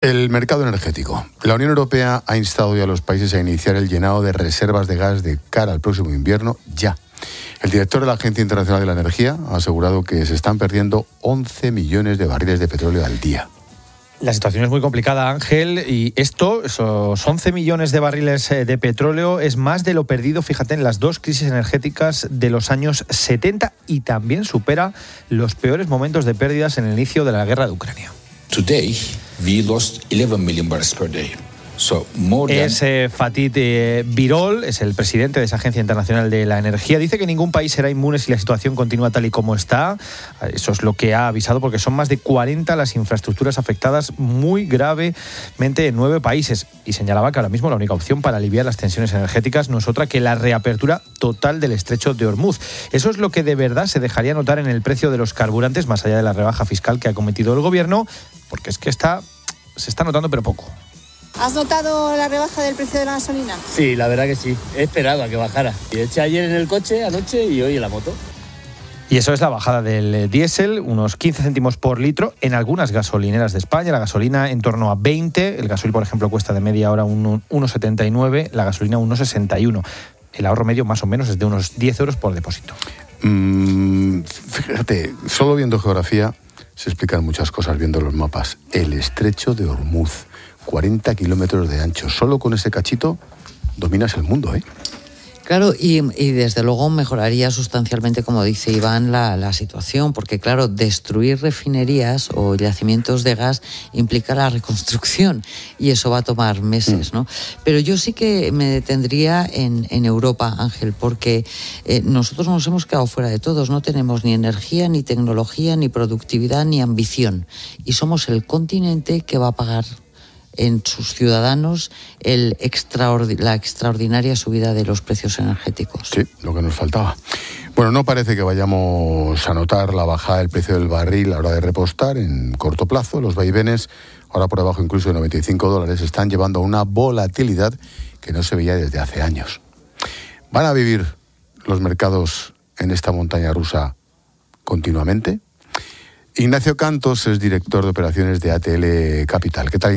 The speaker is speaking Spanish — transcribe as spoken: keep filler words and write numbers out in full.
El mercado energético. La Unión Europea ha instado ya a los países a iniciar el llenado de reservas de gas de cara al próximo invierno ya. El director de la Agencia Internacional de la Energía ha asegurado que se están perdiendo once millones de barriles de petróleo al día. La situación es muy complicada, Ángel, y esto, esos once millones de barriles de petróleo, es más de lo perdido, fíjate, en las dos crisis energéticas de los años setenta y también supera los peores momentos de pérdidas en el inicio de la guerra de Ucrania. Today, we lost eleven million barrels per day. So more than... Es eh, Fatih eh, Birol, es el presidente de esa Agencia Internacional de la Energía. Dice que ningún país será inmune si la situación continúa tal y como está. Eso es lo que ha avisado, porque son más de cuarenta las infraestructuras afectadas muy gravemente en nueve países. Y señalaba que ahora mismo la única opción para aliviar las tensiones energéticas no es otra que la reapertura total del estrecho de Hormuz. Eso es lo que de verdad se dejaría notar en el precio de los carburantes, más allá de la rebaja fiscal que ha cometido el gobierno, porque es que está, se está notando pero poco. ¿Has notado la rebaja del precio de la gasolina? Sí, la verdad que sí. He esperado a que bajara. Y eché ayer en el coche, anoche, y hoy en la moto. Y eso es la bajada del diésel, unos quince céntimos por litro en algunas gasolineras de España. La gasolina en torno a veinte. El gasoil, por ejemplo, cuesta de media ahora uno setenta y nueve. La gasolina uno sesenta y uno. El ahorro medio, más o menos, es de unos diez euros por depósito. Mm, fíjate, solo viendo geografía se explican muchas cosas viendo los mapas. El estrecho de Hormuz, cuarenta kilómetros de ancho. Solo con ese cachito dominas el mundo, ¿eh? Claro, y, y desde luego mejoraría sustancialmente, como dice Iván, la, la situación, porque claro, destruir refinerías o yacimientos de gas implica la reconstrucción y eso va a tomar meses, ¿no? Pero yo sí que me detendría en, en Europa, Ángel, porque eh, nosotros nos hemos quedado fuera de todos, no tenemos ni energía, ni tecnología, ni productividad, ni ambición, y somos el continente que va a pagar en sus ciudadanos el extraordi- la extraordinaria subida de los precios energéticos. Sí, lo que nos faltaba. Bueno, no parece que vayamos a notar la bajada del precio del barril a la hora de repostar en corto plazo. Los vaivenes, ahora por debajo incluso de noventa y cinco dólares, están llevando a una volatilidad que no se veía desde hace años. ¿Van a vivir los mercados en esta montaña rusa continuamente? Ignacio Cantos es director de operaciones de A T L Capital. ¿Qué tal?